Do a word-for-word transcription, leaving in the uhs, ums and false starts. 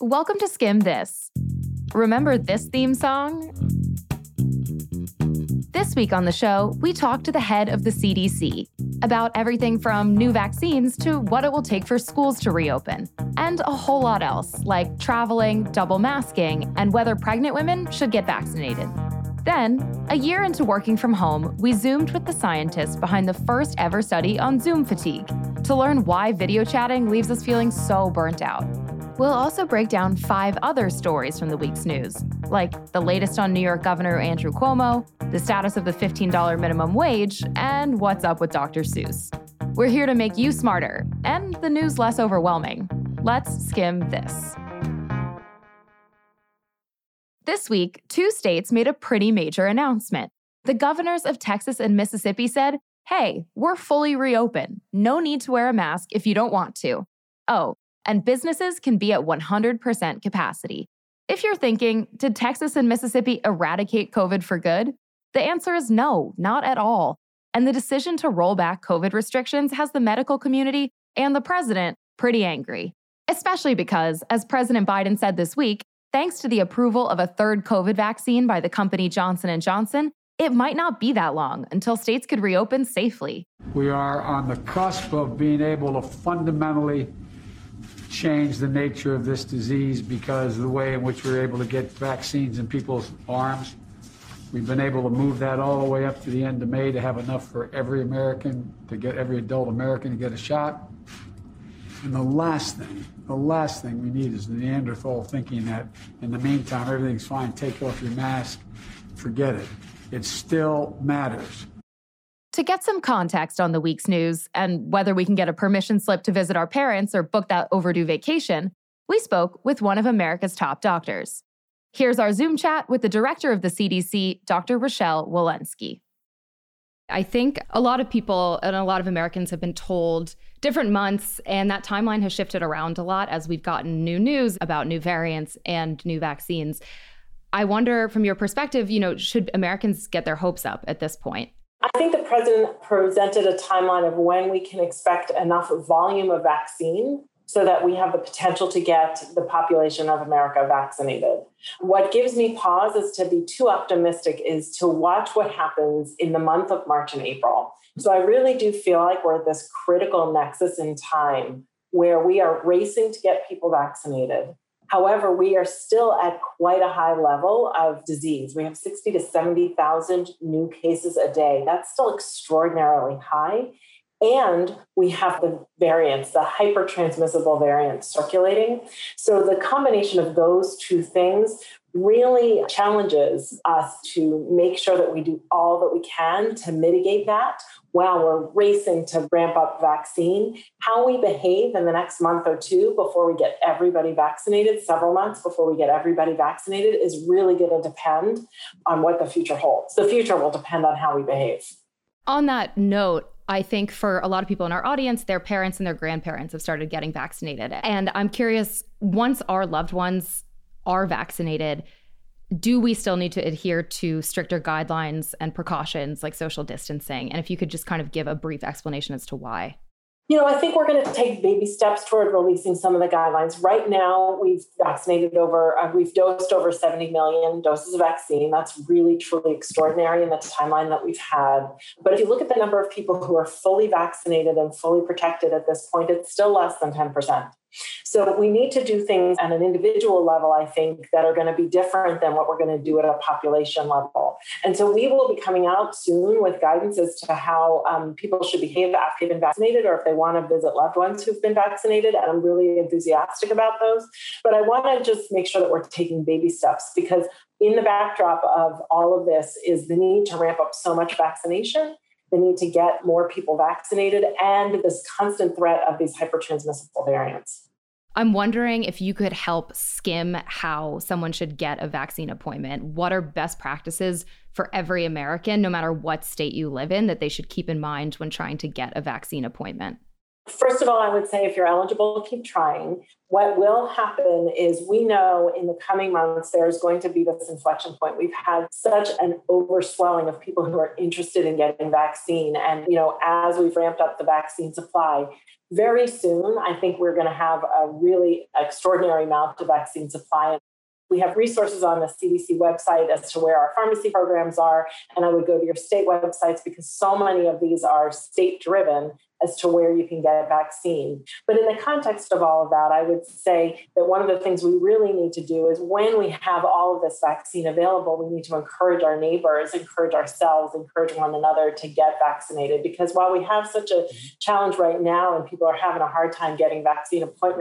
Welcome to Skim This. Remember this theme song? This week on the show, we talk to the head of the C D C about everything from new vaccines to what it will take for schools to reopen, and a whole lot else, like traveling, double masking, and whether pregnant women should get vaccinated. Then, a year into working from home, we Zoomed with the scientists behind the first ever study on Zoom fatigue to learn why video chatting leaves us feeling so burnt out. We'll also break down five other stories from the week's news, like the latest on New York Governor Andrew Cuomo, the status of the fifteen dollars minimum wage, and what's up with Doctor Seuss. We're here to make you smarter and the news less overwhelming. Let's skim this. This week, two states made a pretty major announcement. The governors of Texas and Mississippi said, hey, we're fully reopened. No need to wear a mask if you don't want to. Oh, and businesses can be at one hundred percent capacity. If you're thinking, did Texas and Mississippi eradicate COVID for good? The answer is no, not at all. And the decision to roll back COVID restrictions has the medical community and the president pretty angry. Especially because, as President Biden said this week, thanks to the approval of a third COVID vaccine by the company Johnson and Johnson, it might not be that long until states could reopen safely. We are on the cusp of being able to fundamentally change the nature of this disease because of the way in which we're able to get vaccines in people's arms. We've been able to move that all the way up to the end of May to have enough for every American, to get every adult American to get a shot. And the last thing, the last thing we need is the Neanderthal thinking that in the meantime, everything's fine, take off your mask, forget it. It still matters. To get some context on the week's news and whether we can get a permission slip to visit our parents or book that overdue vacation, we spoke with one of America's top doctors. Here's our Zoom chat with the director of the C D C, Doctor Rochelle Walensky. I think a lot of people and a lot of Americans have been told different months, and that timeline has shifted around a lot as we've gotten new news about new variants and new vaccines. I wonder, from your perspective, you know, should Americans get their hopes up at this point? I think the president presented a timeline of when we can expect enough volume of vaccine so that we have the potential to get the population of America vaccinated. What gives me pause is to be too optimistic is to watch what happens in the month of March and April. So I really do feel like we're at this critical nexus in time where we are racing to get people vaccinated. However, we are still at quite a high level of disease. We have sixty to seventy thousand new cases a day. That's still extraordinarily high. And we have the variants, the hypertransmissible variants circulating. So the combination of those two things really challenges us to make sure that we do all that we can to mitigate that while we're racing to ramp up vaccine. How we behave in the next month or two before we get everybody vaccinated, several months before we get everybody vaccinated, is really going to depend on what the future holds. The future will depend on how we behave. On that note, I think for a lot of people in our audience, their parents and their grandparents have started getting vaccinated. And I'm curious, once our loved ones are vaccinated, do we still need to adhere to stricter guidelines and precautions like social distancing? And if you could just kind of give a brief explanation as to why. You know, I think we're going to take baby steps toward releasing some of the guidelines. Right now, we've vaccinated over, uh, we've dosed over seventy million doses of vaccine. That's really, truly extraordinary in the timeline that we've had. But if you look at the number of people who are fully vaccinated and fully protected at this point, it's still less than ten percent. So we need to do things at an individual level, I think, that are going to be different than what we're going to do at a population level. And so we will be coming out soon with guidance as to how um, people should behave after they've been vaccinated or if they want to visit loved ones who've been vaccinated. And I'm really enthusiastic about those. But I want to just make sure that we're taking baby steps because in the backdrop of all of this is the need to ramp up so much vaccination, the need to get more people vaccinated, and this constant threat of these hypertransmissible variants. I'm wondering if you could help skim how someone should get a vaccine appointment. What are best practices for every American, no matter what state you live in, that they should keep in mind when trying to get a vaccine appointment? First of all, I would say if you're eligible, keep trying. What will happen is we know in the coming months, there's going to be this inflection point. We've had such an overswelling of people who are interested in getting vaccine. And, you know, as we've ramped up the vaccine supply, very soon, I think we're going to have a really extraordinary amount of vaccine supply. We have resources on the C D C website as to where our pharmacy programs are. And I would go to your state websites because so many of these are state-driven as to where you can get a vaccine. But in the context of all of that, I would say that one of the things we really need to do is when we have all of this vaccine available, we need to encourage our neighbors, encourage ourselves, encourage one another to get vaccinated. Because while we have such a challenge right now and people are having a hard time getting vaccine appointments,